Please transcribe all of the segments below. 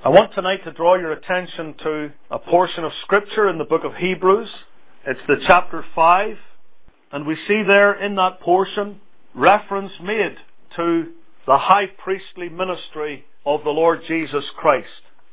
I want tonight to draw your attention to a portion of Scripture in the book of Hebrews. It's the chapter 5, and we see there in that portion reference made to the high priestly ministry of the Lord Jesus Christ.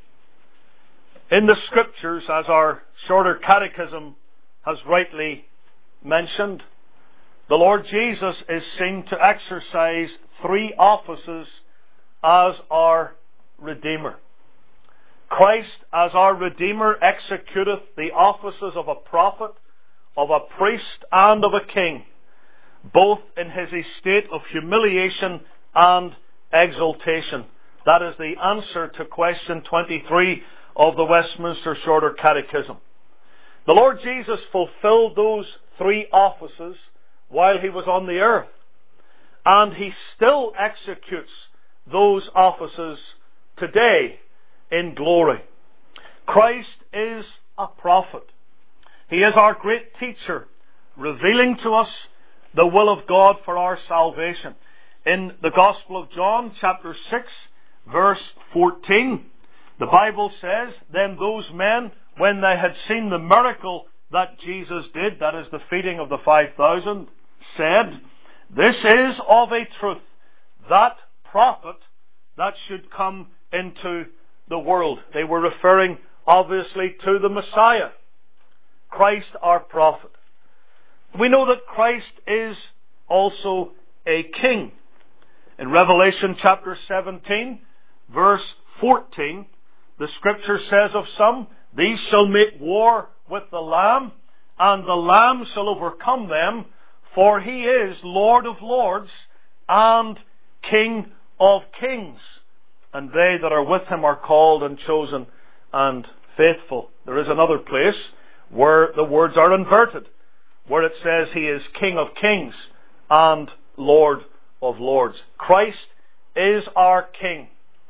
In the Scriptures, as our shorter catechism has rightly mentioned, the Lord Jesus is seen to exercise three offices as our Redeemer. Christ, as our Redeemer, executeth the offices of a prophet, of a priest, and of a king, both in his estate of humiliation and exaltation. That is the answer to question 23 of the Westminster Shorter Catechism. The Lord Jesus fulfilled those three offices while he was on the earth, and he still executes those offices today in glory. Christ is a prophet. He is our great teacher, revealing to us the will of God for our salvation. In the Gospel of John, chapter 6, verse 14, the Bible says, "Then those men, when they had seen the miracle that Jesus did," that is the feeding of the 5,000, said, "This is of a truth that prophet that should come into the world." They were referring obviously to the Messiah, Christ our prophet. We know that Christ is also a king. In Revelation chapter 17, verse 14, the Scripture says of some, "These shall make war with the Lamb, and the Lamb shall overcome them, for he is Lord of lords and King of kings. And they that are with him are called and chosen and faithful." There is another place where the words are inverted, where it says he is King of kings and Lord of lords. Christ is our King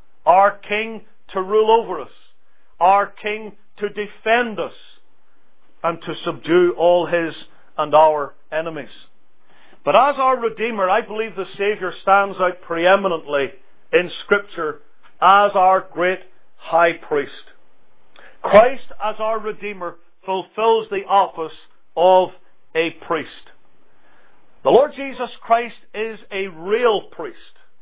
to rule over us, our King to defend us, and to subdue all his and our enemies. But as our Redeemer, I believe the Saviour stands out preeminently in Scripture as our great high priest. Christ, as our Redeemer, fulfills the office of a priest. The Lord Jesus Christ is a real priest,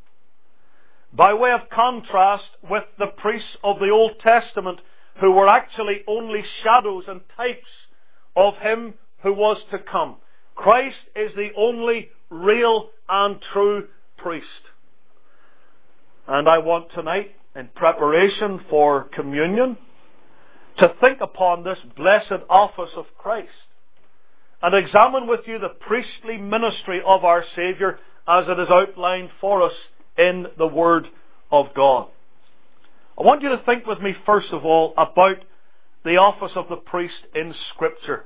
by way of contrast with the priests of the Old Testament, who were actually only shadows and types of him who was to come. Christ is the only real and true priest. And I want tonight, in preparation for communion, to think upon this blessed office of Christ and examine with you the priestly ministry of our Saviour as it is outlined for us in the Word of God. I want you to think with me first of all about the office of the priest in Scripture.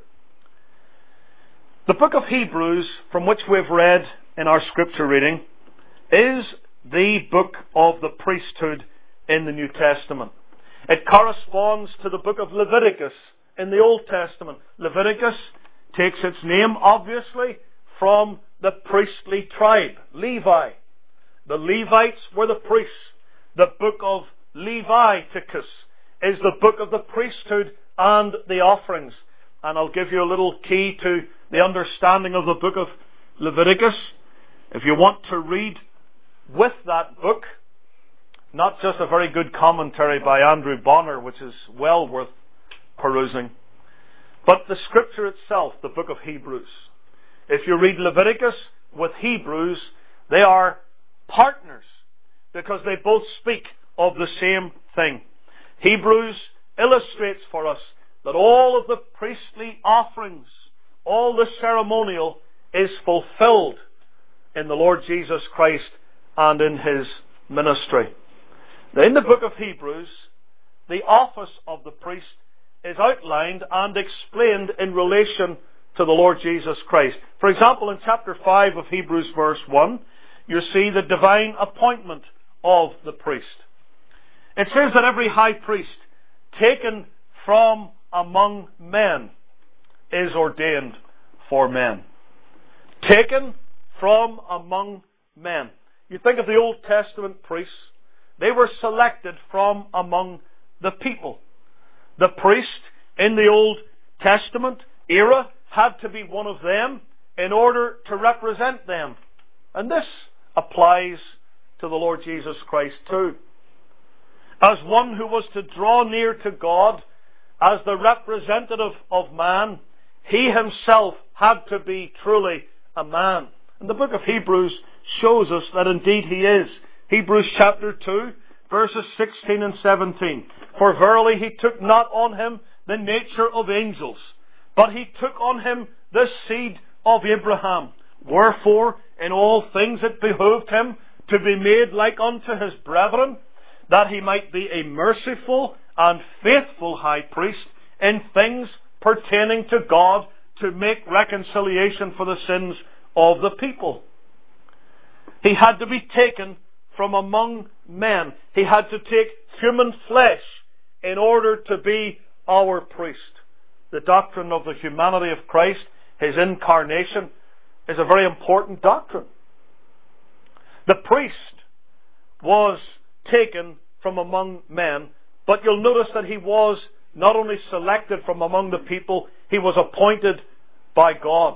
The book of Hebrews, from which we've read in our Scripture reading, is the book of the priesthood in the New Testament. It corresponds to the book of Leviticus in the Old Testament. Leviticus takes its name, obviously, from the priestly tribe, Levi. The Levites were the priests. The book of Leviticus is the book of the priesthood and the offerings. And I'll give you a little key to the understanding of the book of Leviticus. If you want to read with that book, not just a very good commentary by Andrew Bonner, which is well worth perusing, but the Scripture itself, the book of Hebrews. If you read Leviticus with Hebrews, they are partners, because they both speak of the same thing. Hebrews illustrates for us that all of the priestly offerings, all the ceremonial, is fulfilled in the Lord Jesus Christ and in his ministry. Now, in the book of Hebrews, the office of the priest is outlined and explained in relation to the Lord Jesus Christ. For example, in chapter 5 of Hebrews verse 1, you see the divine appointment of the priest. It says that every high priest taken from among men is ordained for men. Taken from among men. You think of the Old Testament priests, they were selected from among the people. The priest in the Old Testament era had to be one of them in order to represent them. And this applies to the Lord Jesus Christ too. As one who was to draw near to God as the representative of man, he himself had to be truly a man. And the book of Hebrews shows us that indeed he is. Hebrews chapter 2, verses 16 and 17. For verily he took not on him the nature of angels, but he took on him the seed of Abraham. Wherefore in all things it behoved him to be made like unto his brethren, that he might be a merciful and faithful high priest in things pertaining to God, to make reconciliation for the sins of the people. He had to be taken from among men. He had to take human flesh in order to be our priest. The doctrine of the humanity of Christ, his incarnation, is a very important doctrine. The priest was taken from among men, but you'll notice that he was not only selected from among the people, he was appointed by God.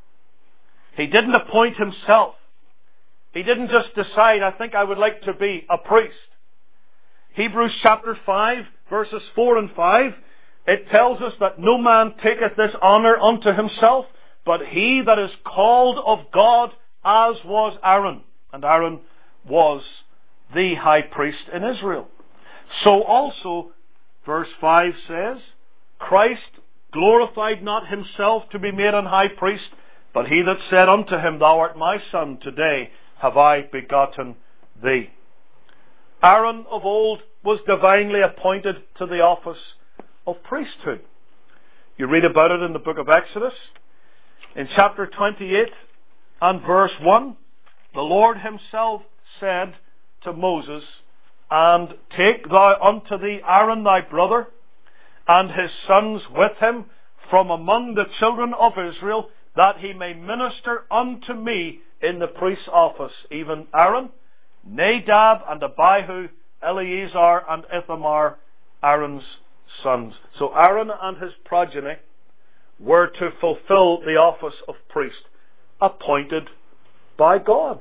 He didn't appoint himself. He didn't just decide, I think I would like to be a priest. Hebrews chapter 5, verses 4 and 5, it tells us that no man taketh this honour unto himself, but he that is called of God, as was Aaron. And Aaron was the high priest in Israel. So also, verse 5 says, Christ glorified not himself to be made an high priest, but he that said unto him, Thou art my son, today have I begotten thee. Aaron of old was divinely appointed to the office of priesthood. You read about it in the book of Exodus. In chapter 28 and verse 1, the Lord himself said to Moses, And take thou unto thee Aaron thy brother, and his sons with him, from among the children of Israel, that he may minister unto me in the priest's office, even Aaron, Nadab, and Abihu, Eleazar, and Ithamar, Aaron's sons. So Aaron and his progeny were to fulfill the office of priest, appointed by God.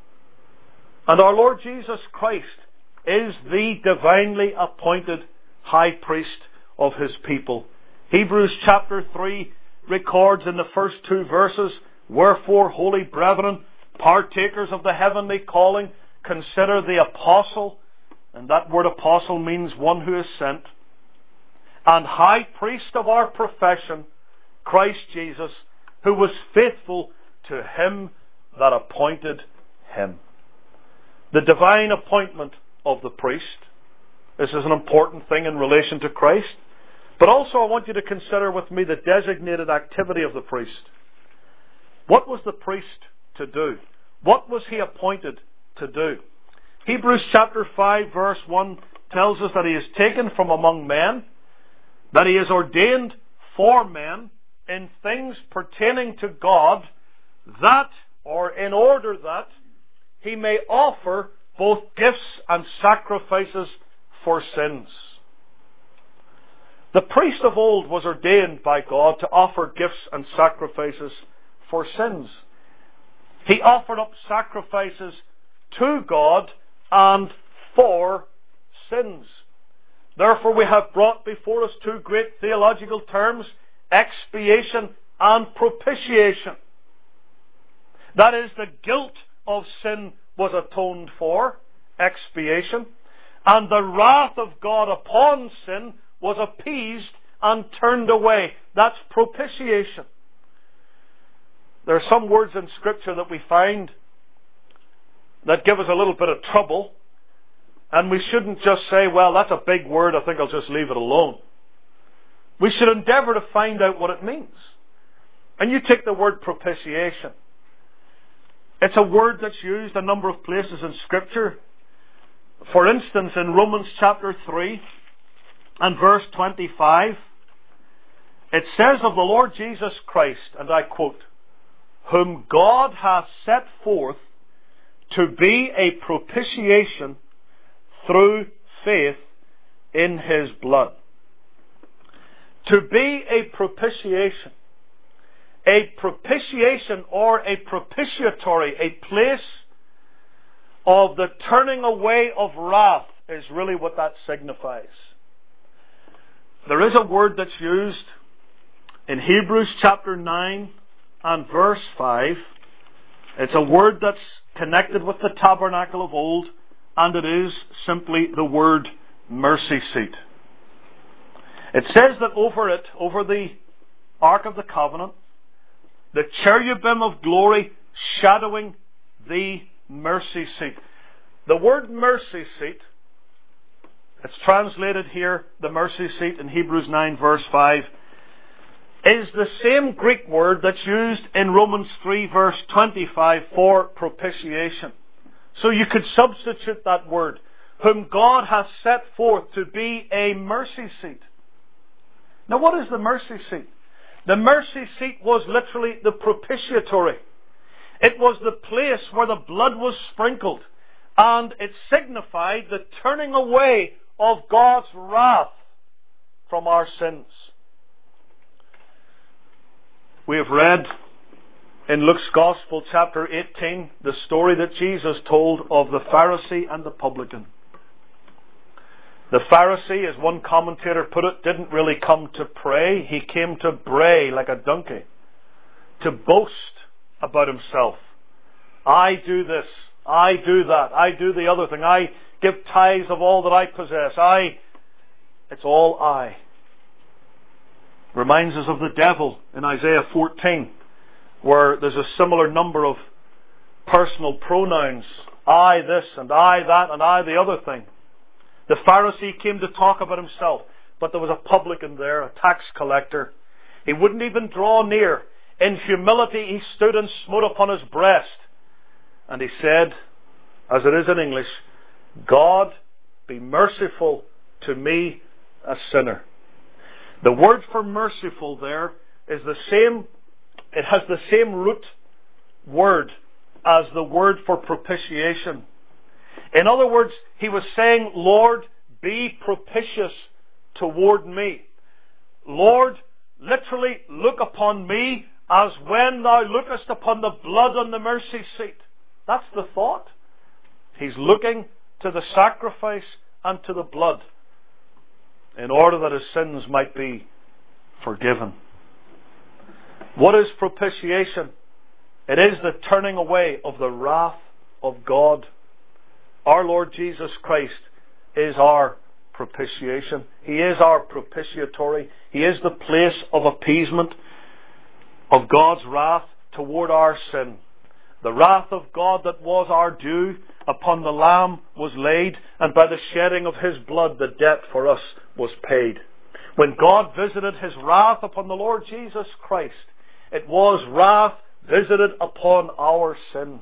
And our Lord Jesus Christ is the divinely appointed high priest of his people. Hebrews chapter 3 records in the first two verses, Wherefore, holy brethren, partakers of the heavenly calling, consider the apostle, and that word apostle means one who is sent, and high priest of our profession, Christ Jesus, who was faithful to him that appointed him. The divine appointment of the priest. This is an important thing in relation to Christ. But also I want you to consider with me the designated activity of the priest. What was the priest to do? What was he appointed to do? Hebrews chapter 5 verse 1 tells us that he is taken from among men, that he is ordained for men in things pertaining to God, that, or in order that, he may offer both gifts and sacrifices for sins. The priest of old was ordained by God to offer gifts and sacrifices for sins. He offered up sacrifices to God and for sins. Therefore we have brought before us two great theological terms, expiation and propitiation. That is, the guilt of sin was atoned for, expiation, and the wrath of God upon sin was appeased and turned away. That's propitiation. There are some words in Scripture that we find that give us a little bit of trouble, and we shouldn't just say, well, that's a big word, I think I'll just leave it alone. We should endeavour to find out what it means. And you take the word propitiation. It's a word that's used a number of places in Scripture. For instance, in Romans chapter 3 and verse 25, it says of the Lord Jesus Christ, and I quote, whom God hath set forth to be a propitiation through faith in His blood. To be a propitiation or a propitiatory, a place of the turning away of wrath, is really what that signifies. There is a word that's used in Hebrews chapter 9 and verse 5. It's a word that's connected with the tabernacle of old, and it is simply the word mercy seat. It says that over the Ark of the Covenant, the cherubim of glory shadowing the mercy seat. The word mercy seat, it's translated here, the mercy seat in Hebrews 9 verse 5, is the same Greek word that's used in Romans 3 verse 25 for propitiation. So you could substitute that word, whom God has set forth to be a mercy seat. Now what is the mercy seat? The mercy seat was literally the propitiatory. It was the place where the blood was sprinkled, and it signified the turning away of God's wrath from our sins. We have read in Luke's Gospel, chapter 18, the story that Jesus told of the Pharisee and the publican. The Pharisee, as one commentator put it, didn't really come to pray. He came to bray like a donkey, to boast about himself. I do this, I do that, I do the other thing, I give tithes of all that I possess. It's all I. Reminds us of the devil in Isaiah 14, where there's a similar number of personal pronouns. I this, and I that, and I the other thing. The Pharisee came to talk about himself, but there was a publican there, a tax collector. He wouldn't even draw near. In humility he stood and smote upon his breast. And he said, as it is in English, God, be merciful to me, a sinner. The word for merciful there is the same, it has the same root word as the word for propitiation. In other words, he was saying, Lord, be propitious toward me. Lord, literally look upon me as when thou lookest upon the blood on the mercy seat. That's the thought. He's looking to the sacrifice and to the blood in order that his sins might be forgiven. What is propitiation? It is the turning away of the wrath of God. Our Lord Jesus Christ is our propitiation. He is our propitiatory. He is the place of appeasement of God's wrath toward our sin. The wrath of God that was our due upon the Lamb was laid, and by the shedding of His blood the debt for us was paid. When God visited His wrath upon the Lord Jesus Christ, it was wrath visited upon our sins.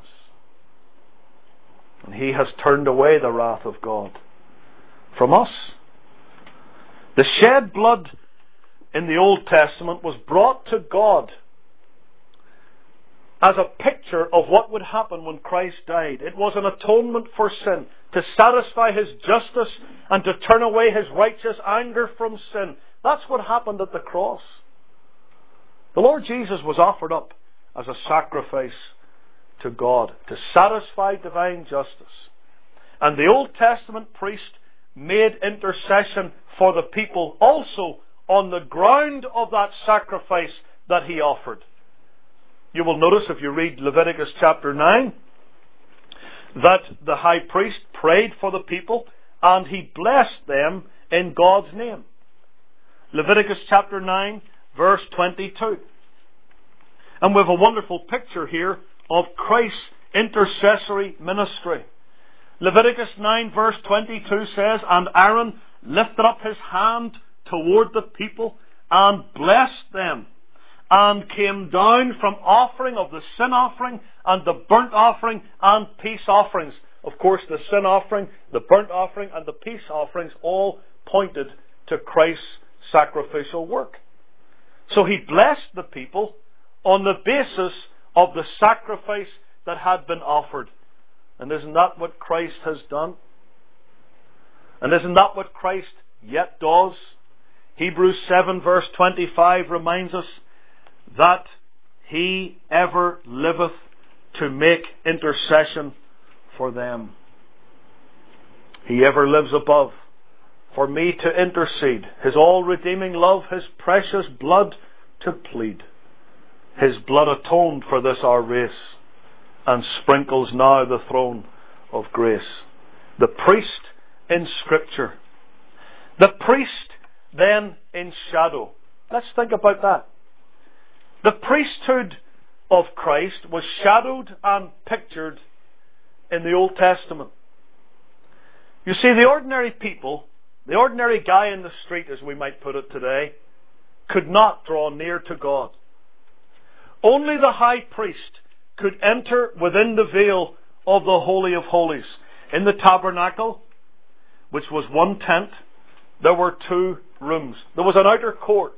And He has turned away the wrath of God from us. The shed blood in the Old Testament was brought to God as a picture of what would happen when Christ died. It was an atonement for sin, to satisfy His justice and to turn away His righteous anger from sin. That's what happened at the cross. The Lord Jesus was offered up as a sacrifice to God to satisfy divine justice. And the Old Testament priest made intercession for the people also on the ground of that sacrifice that he offered. You will notice if you read Leviticus chapter 9 that the high priest prayed for the people and he blessed them in God's name. Leviticus chapter 9 verse 22. And we have a wonderful picture here of Christ's intercessory ministry. Leviticus 9 verse 22 says, And Aaron lifted up his hand toward the people and blessed them, and came down from offering of the sin offering and the burnt offering and peace offerings. Of course, the sin offering, the burnt offering and the peace offerings all pointed to Christ's sacrificial work. So he blessed the people on the basis of the sacrifice that had been offered. And isn't that what Christ has done? And isn't that what Christ yet does. Hebrews 7 verse 25 reminds us that He ever liveth to make intercession for them. He ever lives above for me to intercede, His all-redeeming love, His precious blood to plead. His blood atoned for this our race, and sprinkles now the throne of grace. The priest in Scripture. The priest then in shadow. Let's think about that. The priesthood of Christ was shadowed and pictured in the Old Testament. You see, the ordinary people, the ordinary guy in the street, as we might put it today, could not draw near to God. Only the high priest could enter within the veil of the Holy of Holies. In the tabernacle, which was one tent, there were two rooms. There was an outer court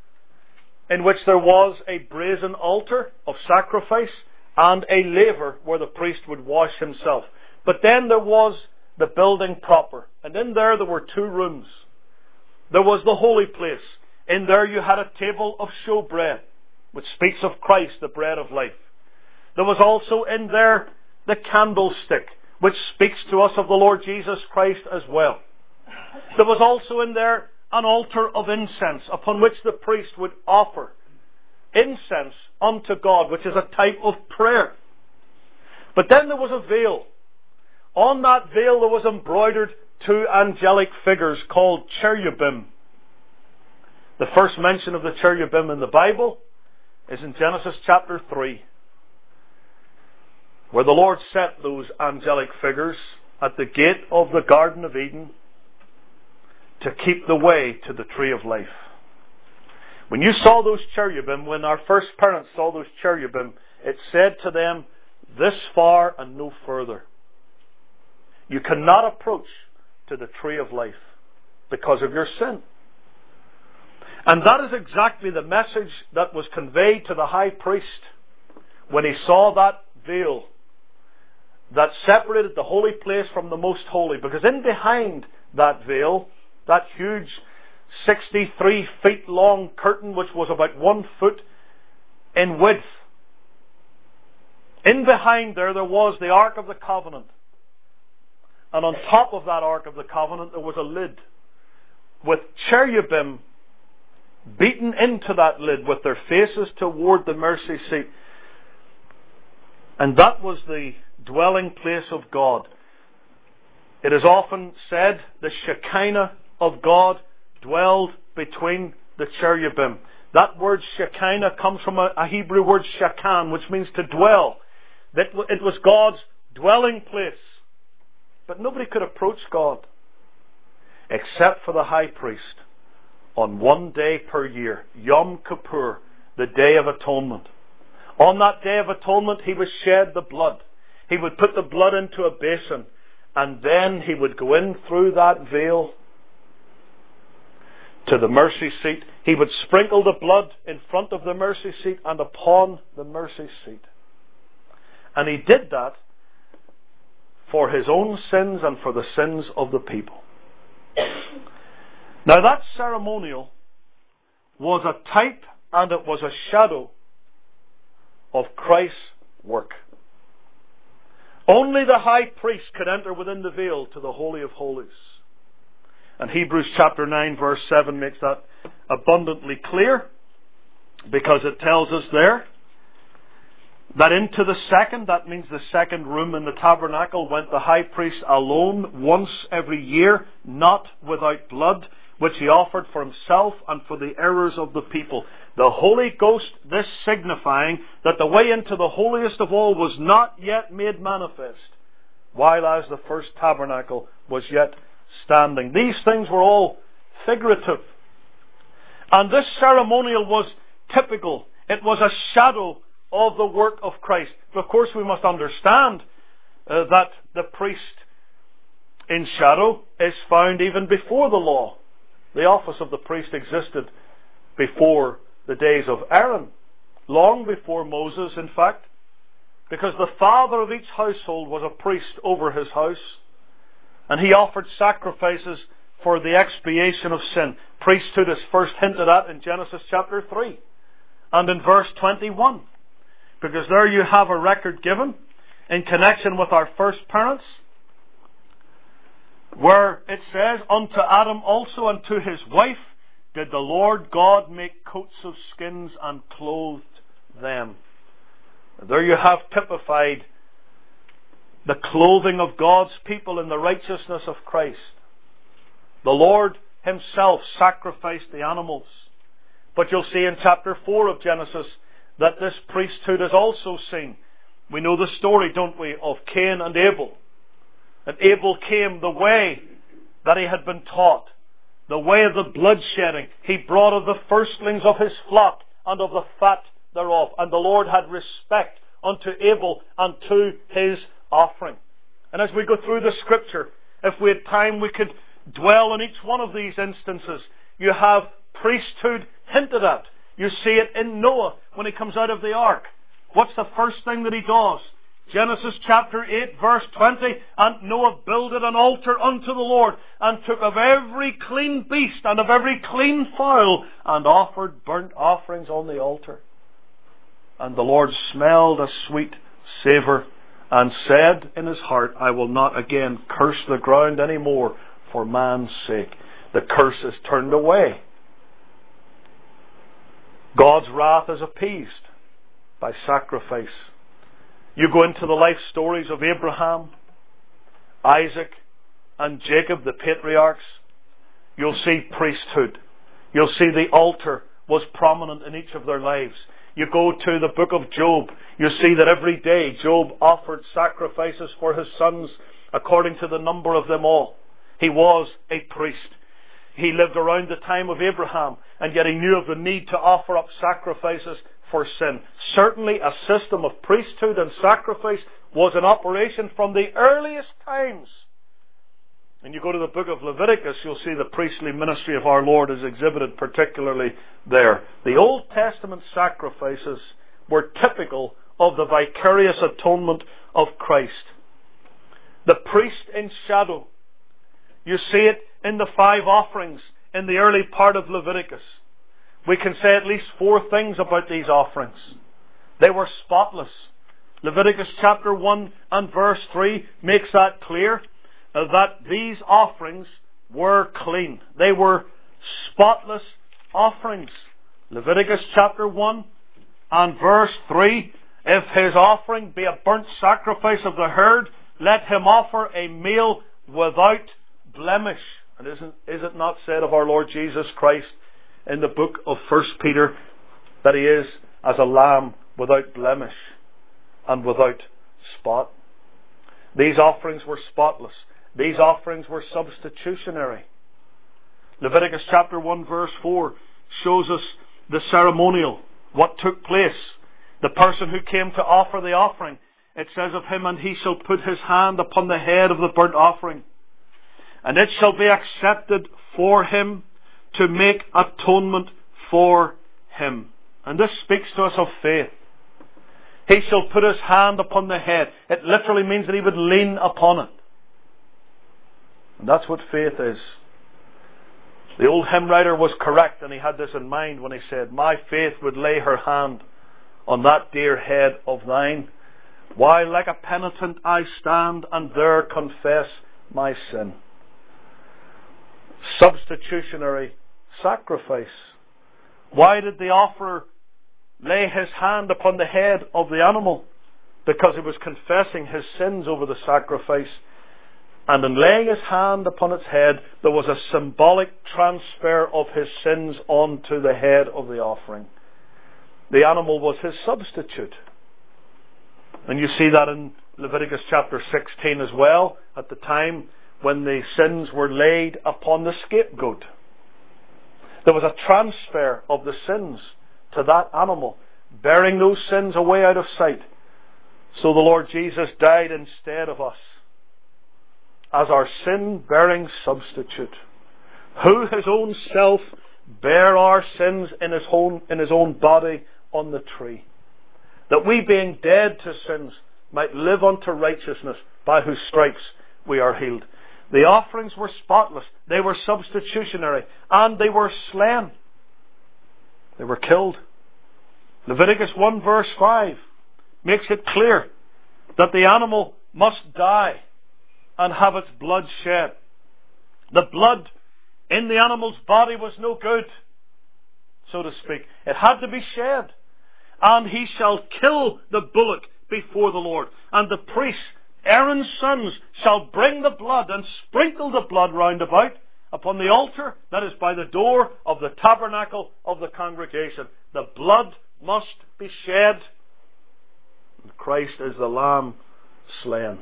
in which there was a brazen altar of sacrifice and a laver where the priest would wash himself. But then there was the building proper, and in there were two rooms. There was the holy place. In there you had a table of showbread, which speaks of Christ, the bread of life. There was also in there the candlestick, which speaks to us of the Lord Jesus Christ as well. There was also in there an altar of incense upon which the priest would offer incense unto God, which is a type of prayer. But then there was a veil. On that veil there was embroidered two angelic figures called cherubim. The first mention of the cherubim in the Bible is in Genesis chapter 3, where the Lord set those angelic figures at the gate of the Garden of Eden to keep the way to the tree of life. When you saw those cherubim, when our first parents saw those cherubim, it said to them, this far and no further. You cannot approach to the tree of life because of your sin. And that is exactly the message that was conveyed to the high priest when he saw that veil that separated the holy place from the most holy. Because in behind that veil, that huge 63 feet long curtain, which was about 1 foot in width, in behind there was the Ark of the Covenant. And on top of that Ark of the Covenant there was a lid with cherubim beaten into that lid with their faces toward the mercy seat. And that was the dwelling place of God. It is often said the Shekinah of God dwelled between the cherubim. That word Shekinah comes from a Hebrew word shakan, which means to dwell. It was God's dwelling place. But nobody could approach God except for the high priest on 1 day per year, Yom Kippur, the Day of Atonement. On that Day of Atonement he would shed the blood. He would put the blood into a basin, and then he would go in through that veil to the mercy seat. He would sprinkle the blood in front of the mercy seat and upon the mercy seat. And he did that for his own sins and for the sins of the people. Now that ceremonial was a type and it was a shadow of Christ's work. Only the high priest could enter within the veil to the Holy of Holies. And Hebrews chapter 9 verse 7 makes that abundantly clear, because it tells us there that into the second, that means the second room in the tabernacle, went the high priest alone once every year, not without blood, which he offered for himself and for the errors of the people. The Holy Ghost, this signifying that the way into the holiest of all was not yet made manifest, while as the first tabernacle was yet standing. These things were all figurative. And this ceremonial was typical. It was a shadow of the work of Christ. But of course we must understand that the priest in shadow is found even before the law. The office of the priest existed before the days of Aaron, long before Moses, in fact, because the father of each household was a priest over his house, and he offered sacrifices for the expiation of sin. Priesthood is first hinted at in Genesis chapter 3 and in verse 21. Because there you have a record given in connection with our first parents, where it says, unto Adam also and to his wife did the Lord God make coats of skins and clothed them. And there you have typified the clothing of God's people in the righteousness of Christ. The Lord Himself sacrificed the animals. But you'll see in chapter 4 of Genesis that this priesthood is also seen. We know the story, don't we, of Cain and Abel. And Abel came the way that he had been taught, the way of the bloodshedding. He brought of the firstlings of his flock and of the fat thereof. And the Lord had respect unto Abel and to his offering. And as we go through the Scripture, if we had time, we could dwell on each one of these instances. You have priesthood hinted at. You see it in Noah when he comes out of the ark. What's the first thing that he does? Genesis chapter 8 verse 20, and Noah builded an altar unto the Lord, and took of every clean beast and of every clean fowl, and offered burnt offerings on the altar. And the Lord smelled a sweet savour, and said in his heart, I will not again curse the ground any more for man's sake. The curse is turned away. God's wrath is appeased by sacrifice. You go into the life stories of Abraham, Isaac, and Jacob, the patriarchs, you'll see priesthood. You'll see the altar was prominent in each of their lives. You go to the book of Job, you see that every day Job offered sacrifices for his sons according to the number of them all. He was a priest. He lived around the time of Abraham, and yet he knew of the need to offer up sacrifices for sin. Certainly a system of priesthood and sacrifice was in operation from the earliest times. And you go to the book of Leviticus, you'll see the priestly ministry of our Lord is exhibited particularly there. The Old Testament sacrifices were typical of the vicarious atonement of Christ. The priest in shadow. You see it in the 5 offerings in the early part of Leviticus. We can say at least 4 things about these offerings. They were spotless. Leviticus chapter 1 and verse 3 makes that clear, that these offerings were clean. They were spotless offerings. Leviticus chapter 1 and verse 3, if his offering be a burnt sacrifice of the herd, let him offer a meal without blemish. And is it not said of our Lord Jesus Christ in the book of 1 Peter that He is as a lamb without blemish and without spot? These offerings were spotless. These offerings were substitutionary. Leviticus chapter 1 verse 4 shows us the ceremonial, what took place. The person who came to offer the offering, it says of him, and he shall put his hand upon the head of the burnt offering, and it shall be accepted for him to make atonement for him. And this speaks to us of faith. He shall put his hand upon the head. It literally means that he would lean upon it. And that's what faith is. The old hymn writer was correct, and he had this in mind when he said, my faith would lay her hand on that dear head of thine, while like a penitent I stand and there confess my sin. Substitutionary sacrifice. Why did the offerer lay his hand upon the head of the animal? Because he was confessing his sins over the sacrifice. And in laying his hand upon its head, there was a symbolic transfer of his sins onto the head of the offering. The animal was his substitute. And you see that in Leviticus chapter 16 as well, at the time when the sins were laid upon the scapegoat. There was a transfer of the sins to that animal, bearing those sins away out of sight. So the Lord Jesus died instead of us, as our sin-bearing substitute, who his own self bare our sins in his own body on the tree, that we, being dead to sins, might live unto righteousness, by whose stripes we are healed. The offerings were spotless. They were substitutionary. And they were slain. They were killed. Leviticus 1 verse 5 makes it clear that the animal must die and have its blood shed. The blood in the animal's body was no good, so to speak. It had to be shed. And he shall kill the bullock before the Lord. And the priest, Aaron's sons, shall bring the blood and sprinkle the blood round about upon the altar that is by the door of the tabernacle of the congregation. The blood must be shed. Christ is the Lamb slain.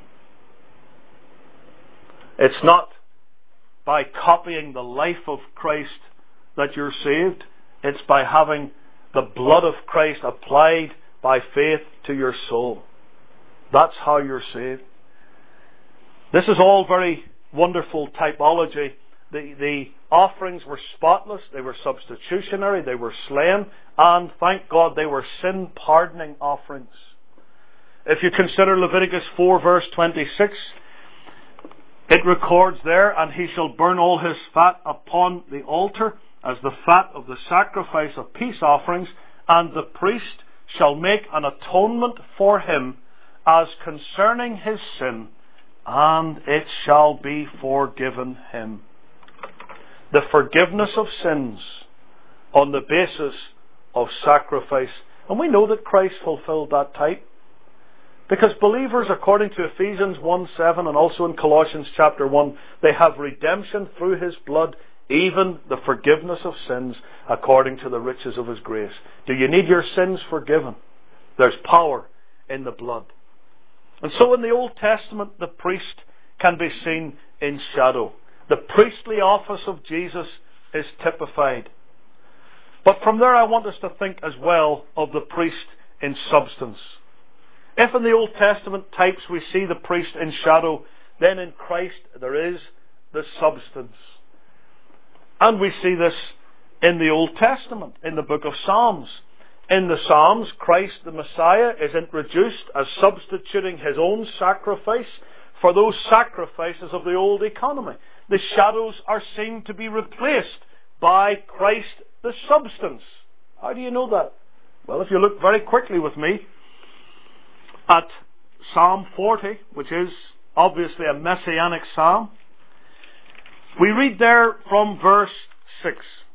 It's not by copying the life of Christ that you're saved. It's by having the blood of Christ applied by faith to your soul. That's how you're saved. This is all very wonderful typology. The offerings were spotless, they were substitutionary, they were slain, and thank God they were sin-pardoning offerings. If you consider Leviticus 4 verse 26, it records there, and he shall burn all his fat upon the altar as the fat of the sacrifice of peace offerings, and the priest shall make an atonement for him as concerning his sin, and it shall be forgiven him. The forgiveness of sins on the basis of sacrifice. And we know that Christ fulfilled that type. Because believers, according to Ephesians 1:7 and also in Colossians chapter 1, they have redemption through his blood, even the forgiveness of sins according to the riches of his grace. Do you need your sins forgiven? There's power in the blood. And so in the Old Testament, the priest can be seen in shadow. The priestly office of Jesus is typified. But from there I want us to think as well of the priest in substance. If in the Old Testament types we see the priest in shadow, then in Christ there is the substance. And we see this in the Old Testament, in the book of Psalms. In the Psalms, Christ the Messiah is introduced as substituting his own sacrifice for those sacrifices of the old economy. The shadows are seen to be replaced by Christ the substance. How do you know that? Well, if you look very quickly with me at Psalm 40, which is obviously a messianic psalm, we read there from verse 6.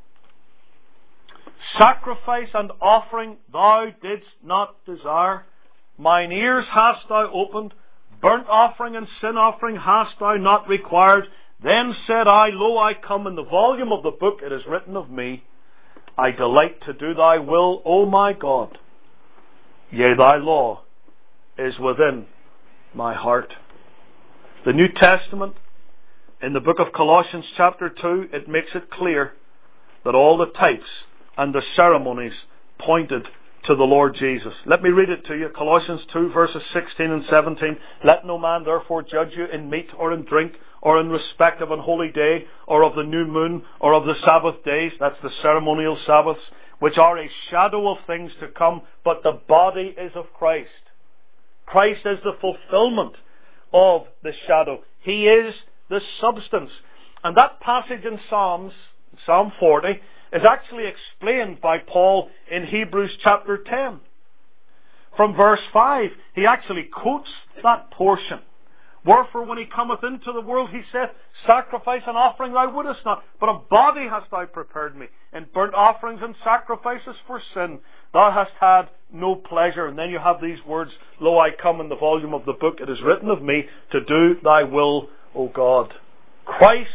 Sacrifice and offering thou didst not desire. Mine ears hast thou opened. Burnt offering and sin offering hast thou not required. Then said I, Lo, I come. In the volume of the book it is written of me, I delight to do thy will, O my God. Yea, thy law is within my heart. The New Testament, in the book of Colossians chapter 2, it makes it clear that all the types and the ceremonies pointed to the Lord Jesus. Let me read it to you. Colossians 2 verses 16 and 17. Let no man therefore judge you in meat or in drink or in respect of an holy day or of the new moon or of the Sabbath days. That's the ceremonial Sabbaths, which are a shadow of things to come, but the body is of Christ. Christ is the fulfillment of the shadow. He is the substance. And that passage in Psalms, Psalm 40, is actually explained by Paul in Hebrews chapter 10. From verse 5, he actually quotes that portion. Wherefore when he cometh into the world, he saith, Sacrifice and offering thou wouldest not, but a body hast thou prepared me. In burnt offerings and sacrifices for sin, thou hast had no pleasure. And then you have these words, Lo, I come. In the volume of the book it is written of me, to do thy will, O God. Christ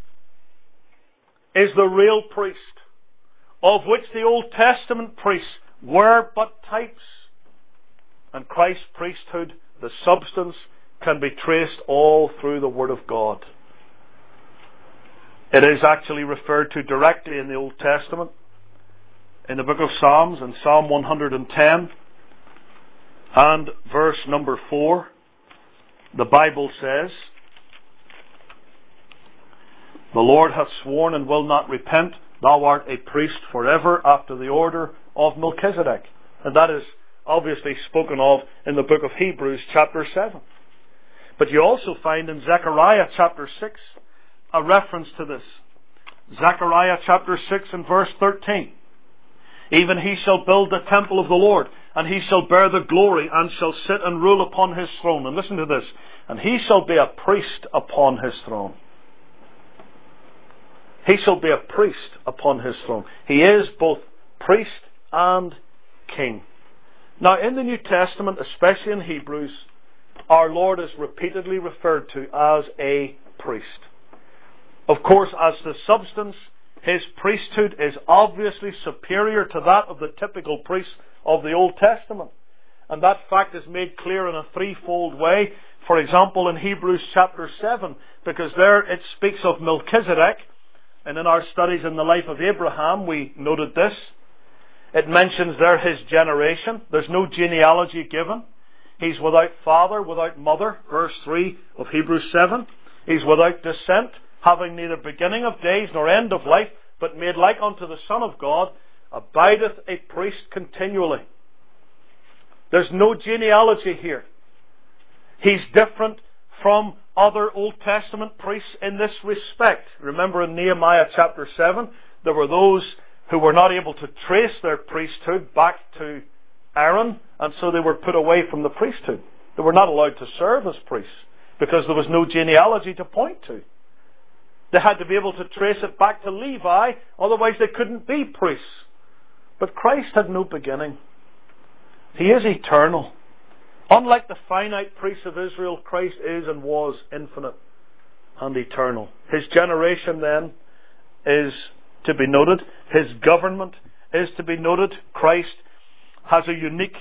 is the real priest, of which the Old Testament priests were but types. And Christ's priesthood, the substance, can be traced all through the Word of God. It is actually referred to directly in the Old Testament, in the book of Psalms, in Psalm 110 and verse number 4. The Bible says, The Lord hath sworn and will not repent, Thou art a priest forever after the order of Melchizedek. And that is obviously spoken of in the book of Hebrews chapter 7. But you also find in Zechariah chapter 6 a reference to this. Zechariah chapter 6 and verse 13. Even he shall build the temple of the Lord, and he shall bear the glory, and shall sit and rule upon his throne. And listen to this. And he shall be a priest upon his throne. He shall be a priest upon his throne. He is both priest and king. Now in the New Testament, especially in Hebrews, our Lord is repeatedly referred to as a priest. Of course, as to substance, his priesthood is obviously superior to that of the typical priests of the Old Testament. And that fact is made clear in a threefold way. For example, in Hebrews chapter 7, because there it speaks of Melchizedek, and in our studies in the life of Abraham, we noted this. It mentions there his generation. There's no genealogy given. He's without father, without mother, verse 3 of Hebrews 7. He's without descent, having neither beginning of days nor end of life, but made like unto the Son of God, abideth a priest continually. There's no genealogy here. He's different from other Old Testament priests in this respect. Remember in Nehemiah chapter 7, there were those who were not able to trace their priesthood back to Aaron, and so they were put away from the priesthood. They were not allowed to serve as priests because there was no genealogy to point to. They had to be able to trace it back to Levi, otherwise they couldn't be priests. But Christ had no beginning. He is eternal. Unlike the finite priests of Israel, Christ is and was infinite and eternal. His generation then is to be noted. His government is to be noted. Christ has a unique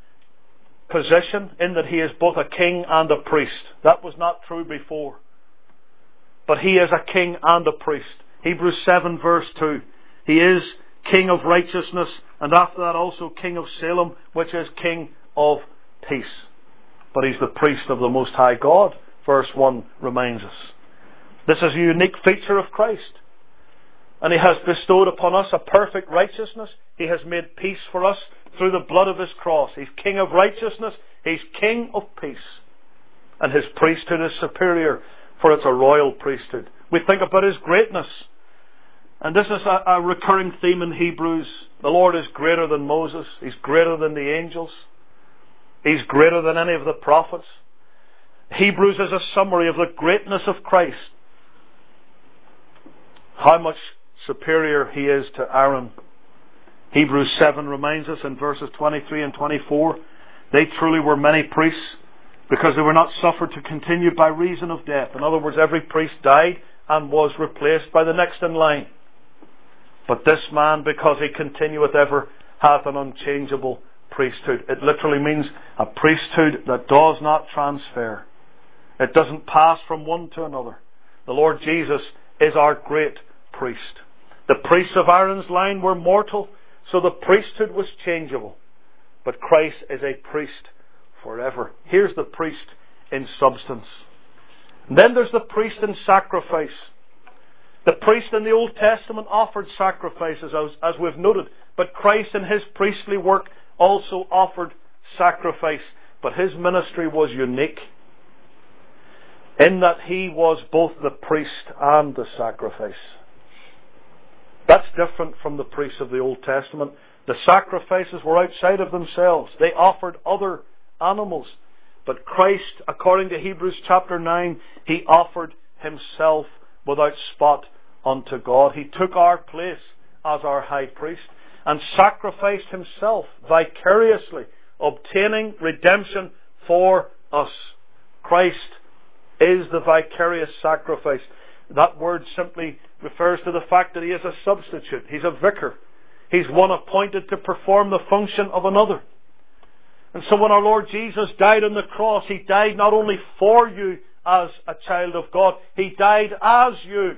position in that he is both a king and a priest. That was not true before. But he is a king and a priest. Hebrews 7 verse 2. He is king of righteousness, and after that also king of Salem, which is king of peace. But he's the priest of the Most High God, verse 1 reminds us. This is a unique feature of Christ. And he has bestowed upon us a perfect righteousness. He has made peace for us through the blood of his cross. He's king of righteousness. He's king of peace. And his priesthood is superior, for it's a royal priesthood. We think about his greatness. And this is a recurring theme in Hebrews. The Lord is greater than Moses. He's greater than the angels. He's greater than any of the prophets. Hebrews is a summary of the greatness of Christ. How much superior he is to Aaron. Hebrews 7 reminds us in verses 23 and 24, they truly were many priests, because they were not suffered to continue by reason of death. In other words, every priest died and was replaced by the next in line. But this man, because he continueth ever, hath an unchangeable priesthood. It literally means a priesthood that does not transfer. It doesn't pass from one to another. The Lord Jesus is our great priest. The priests of Aaron's line were mortal, so the priesthood was changeable. But Christ is a priest forever. Here's the priest in substance. And then there's the priest in sacrifice. The priest in the Old Testament offered sacrifices, as we've noted, but Christ in his priestly work also offered sacrifice. But his ministry was unique in that he was both the priest and the sacrifice. That's different from the priests of the Old Testament. The sacrifices were outside of themselves. They offered other animals. But Christ, according to Hebrews chapter 9, he offered himself without spot unto God. He took our place as our high priest and sacrificed himself vicariously, obtaining redemption for us. Christ is the vicarious sacrifice. That word simply refers to the fact that he is a substitute. He's a vicar. He's one appointed to perform the function of another. And so when our Lord Jesus died on the cross, he died not only for you as a child of God, he died as you.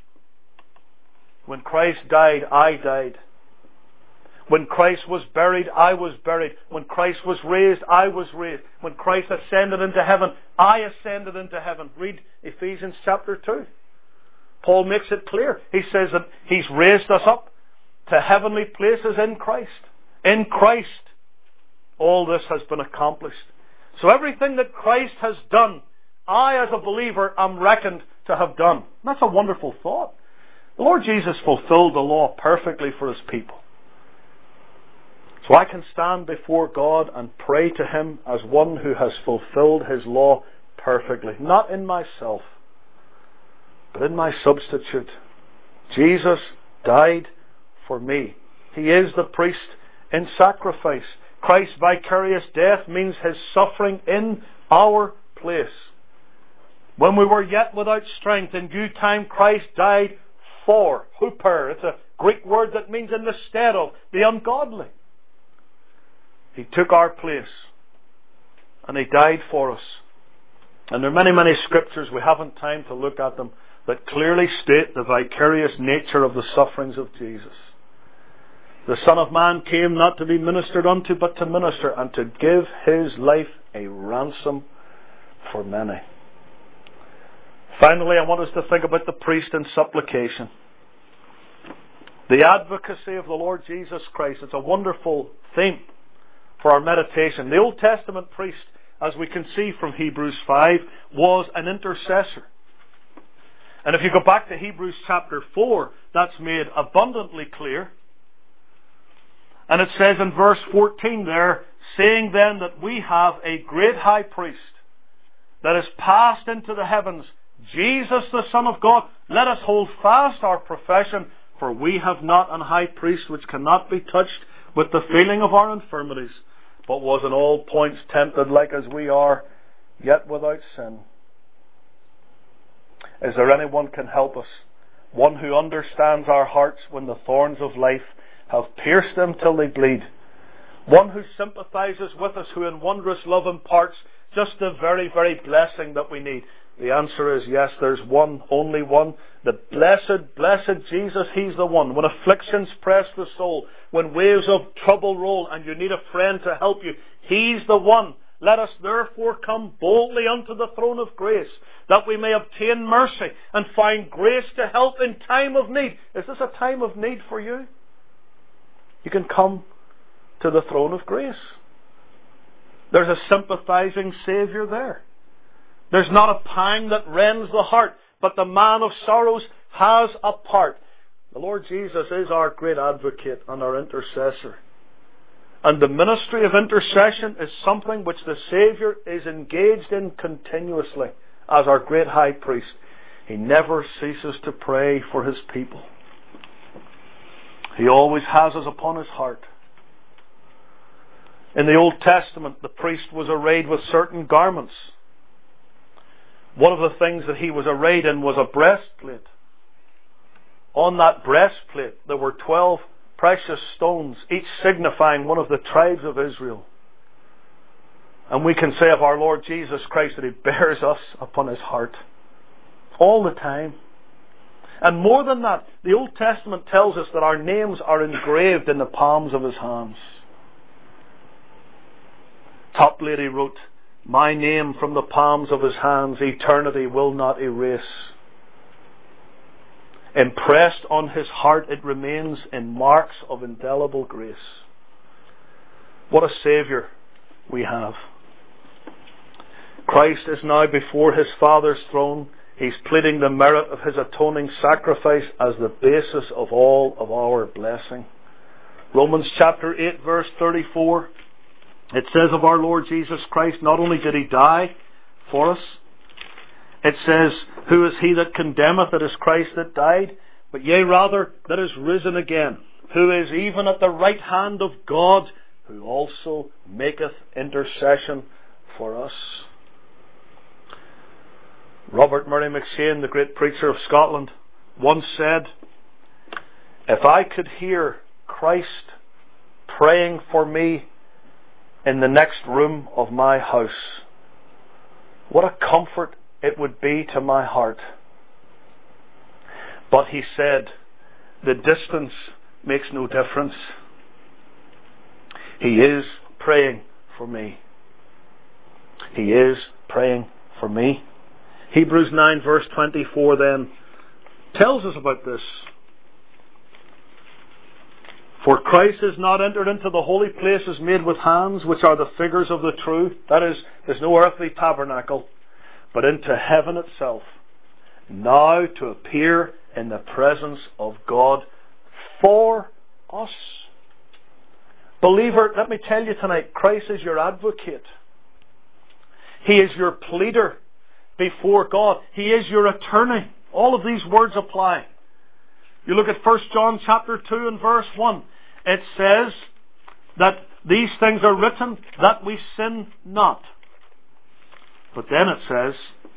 When Christ died, I died. When Christ was buried, I was buried. When Christ was raised, I was raised. When Christ ascended into heaven, I ascended into heaven. Read Ephesians chapter 2. Paul makes it clear. He says that he's raised us up to heavenly places in Christ. In Christ, all this has been accomplished. So everything that Christ has done I, as a believer, am reckoned to have done. And that's a wonderful thought. The Lord Jesus fulfilled the law perfectly for His people. So I can stand before God and pray to Him as one who has fulfilled His law perfectly. Not in myself, but in my substitute. Jesus died for me. He is the priest in sacrifice. Christ's vicarious death means His suffering in our place. When we were yet without strength, in due time Christ died for. Huper. It's a Greek word that means in the stead of, the ungodly. He took our place and He died for us. And there are many, many scriptures, we haven't time to look at them, that clearly state the vicarious nature of the sufferings of Jesus. The Son of Man came not to be ministered unto, but to minister, and to give His life a ransom for many. Finally, I want us to think about the priest in supplication. The advocacy of the Lord Jesus Christ. It's a wonderful theme for our meditation. The Old Testament priest, as we can see from Hebrews 5, was an intercessor. And if you go back to Hebrews chapter 4, that's made abundantly clear. And it says in verse 14 there, saying then that we have a great high priest that is passed into the heavens, Jesus the Son of God, let us hold fast our profession, for we have not an high priest which cannot be touched with the feeling of our infirmities, but was in all points tempted like as we are, yet without sin. Is there anyone can help us? One who understands our hearts when the thorns of life have pierced them till they bleed. One who sympathizes with us, who in wondrous love imparts just the very, very blessing that we need. The answer is yes, there's one, only one. The blessed, blessed Jesus, He's the one. When afflictions press the soul, when waves of trouble roll and you need a friend to help you, He's the one. Let us therefore come boldly unto the throne of grace, that we may obtain mercy and find grace to help in time of need. Is this a time of need for you? You can come to the throne of grace. There's a sympathizing Saviour there. There's not a pang that rends the heart, but the man of sorrows has a part. The Lord Jesus is our great advocate and our intercessor. And the ministry of intercession is something which the Saviour is engaged in continuously as our great high priest. He never ceases to pray for His people. He always has us upon His heart. In the Old Testament, the priest was arrayed with certain garments. One of the things that he was arrayed in was a breastplate. On that breastplate there were 12 precious stones, each signifying one of the tribes of Israel. And we can say of our Lord Jesus Christ that He bears us upon His heart all the time. And more than that, the Old Testament tells us that our names are engraved in the palms of His hands. Toplady wrote, "My name from the palms of His hands eternity will not erase. Impressed on His heart it remains in marks of indelible grace." What a Saviour we have. Christ is now before His Father's throne. He's pleading the merit of His atoning sacrifice as the basis of all of our blessing. Romans chapter 8 verse 34. It says of our Lord Jesus Christ, not only did He die for us, it says, "Who is he that condemneth? It is Christ that died, but yea rather that is risen again, who is even at the right hand of God, who also maketh intercession for us." Robert Murray McCheyne, the great preacher of Scotland, once said, "If I could hear Christ praying for me in the next room of my house, what a comfort it would be to my heart." But he said, "The distance makes no difference. He is praying for me. He is praying for me." Hebrews 9 verse 24 then tells us about this. "For Christ is not entered into the holy places made with hands, which are the figures of the true." That is, there's no earthly tabernacle. but into heaven itself, now to appear in the presence of God for us. Believer, let me tell you tonight, Christ is your advocate. He is your pleader before God. He is your attorney. All of these words apply. You look at 1 John chapter 2 and verse 1. It says that these things are written that we sin not. But then it says,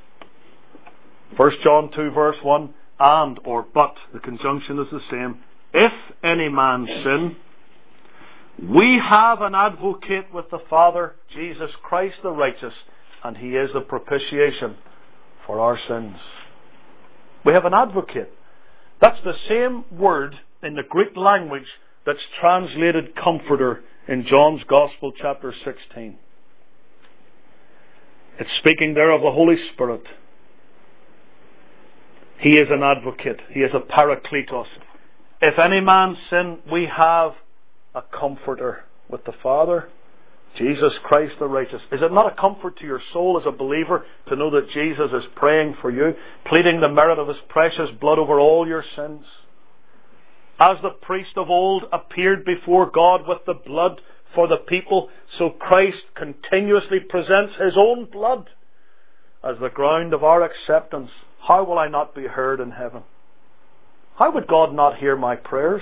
1 John 2 verse 1, and or but, the conjunction is the same. If any man sin, we have an advocate with the Father, Jesus Christ the righteous, and He is the propitiation for our sins. We have an advocate. That's the same word in the Greek language that's translated comforter in John's Gospel chapter 16. It's speaking there of the Holy Spirit. He is an advocate. He is a parakletos. If any man sin, we have a comforter with the Father, Jesus Christ the righteous. Is it not a comfort to your soul as a believer to know that Jesus is praying for you, pleading the merit of His precious blood over all your sins? As the priest of old appeared before God with the blood for the people, so Christ continuously presents His own blood as the ground of our acceptance. How will I not be heard in heaven? How would God not hear my prayers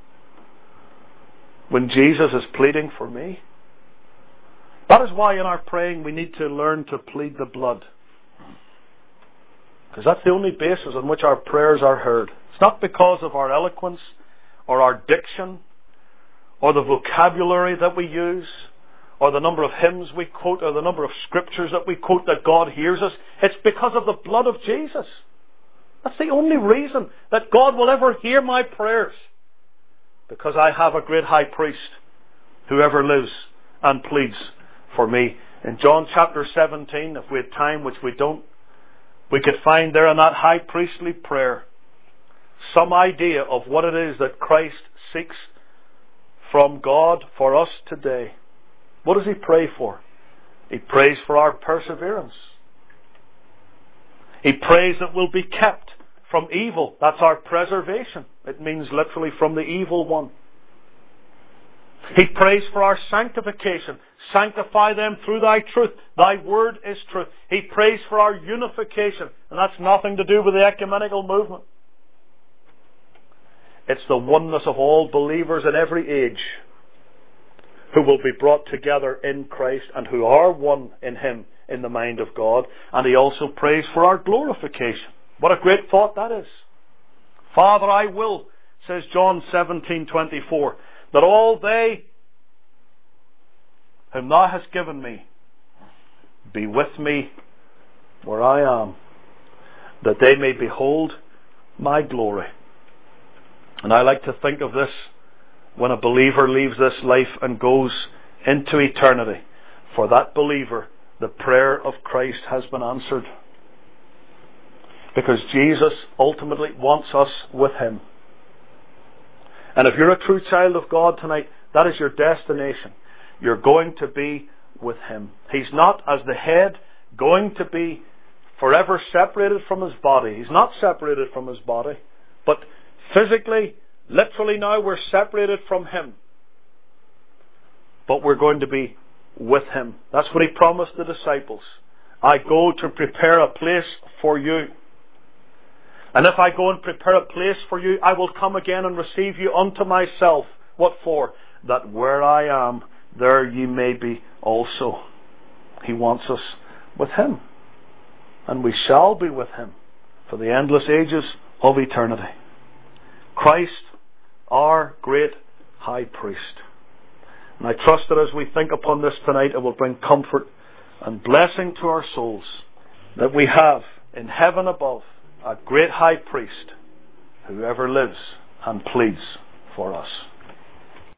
when Jesus is pleading for me? That is why in our praying we need to learn to plead the blood. Because that's the only basis on which our prayers are heard. It's not because of our eloquence or our diction or the vocabulary that we use or the number of hymns we quote or the number of scriptures that we quote that God hears us. It's because of the blood of Jesus. That's the only reason that God will ever hear my prayers. Because I have a great high priest who ever lives and pleads for me. In John chapter 17, if we had time, which we don't, we could find there in that high priestly prayer some idea of what it is that Christ seeks from God for us today. What does He pray for? He prays for our perseverance. He prays that we'll be kept from evil. That's our preservation. It means literally from the evil one. He prays for our sanctification. Sanctify them through Thy truth. Thy word is truth. He prays for our unification. And that's nothing to do with the ecumenical movement. It's the oneness of all believers in every age who will be brought together in Christ and who are one in Him in the mind of God. And He also prays for our glorification. What a great thought that is. Father, I will, says John 17:24, that all they whom Thou hast given me be with me where I am, that they may behold my glory. And I like to think of this when a believer leaves this life and goes into eternity. For that believer, the prayer of Christ has been answered. Because Jesus ultimately wants us with Him. And if you're a true child of God tonight, that is your destination. You're going to be with Him. He's not, as the head, going to be forever separated from His body. He's not separated from His body. But physically, literally now, we're separated from Him. But we're going to be with Him. That's what He promised the disciples. I go to prepare a place for you. And if I go and prepare a place for you, I will come again and receive you unto myself. What for? That where I am, there ye may be also. He wants us with Him. And we shall be with Him for the endless ages of eternity. Christ, our great high priest. And I trust that as we think upon this tonight, it will bring comfort and blessing to our souls, that we have in heaven above a great high priest who ever lives and pleads for us.